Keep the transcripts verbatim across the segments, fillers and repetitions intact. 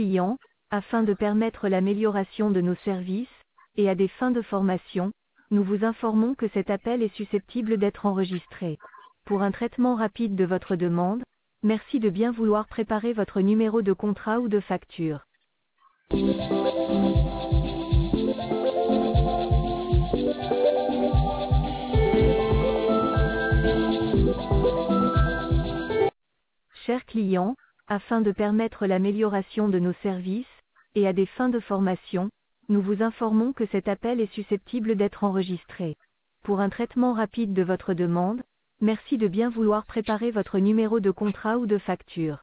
clients, afin de permettre l'amélioration de nos services, et à des fins de formation, nous vous informons que cet appel est susceptible d'être enregistré. Pour un traitement rapide de votre demande, merci de bien vouloir préparer votre numéro de contrat ou de facture. Chers clients, afin de permettre l'amélioration de nos services, et à des fins de formation, nous vous informons que cet appel est susceptible d'être enregistré. Pour un traitement rapide de votre demande, merci de bien vouloir préparer votre numéro de contrat ou de facture.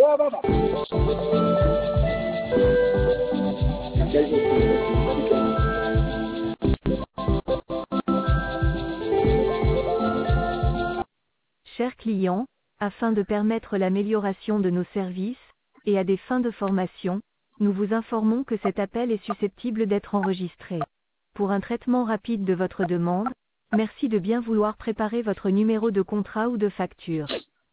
Chers clients, afin de permettre l'amélioration de nos services, et à des fins de formation, nous vous informons que cet appel est susceptible d'être enregistré. Pour un traitement rapide de votre demande, merci de bien vouloir préparer votre numéro de contrat ou de facture.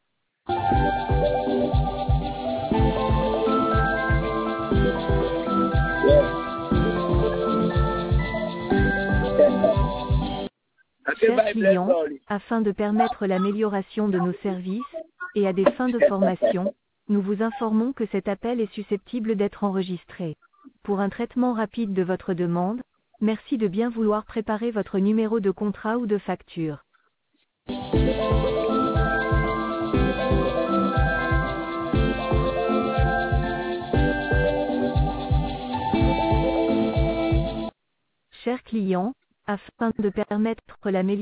Chers clients, afin de permettre l'amélioration de nos services, et à des fins de formation, nous vous informons que cet appel est susceptible d'être enregistré. Pour un traitement rapide de votre demande, merci de bien vouloir préparer votre numéro de contrat ou de facture. Chers clients, afin de permettre l'amélioration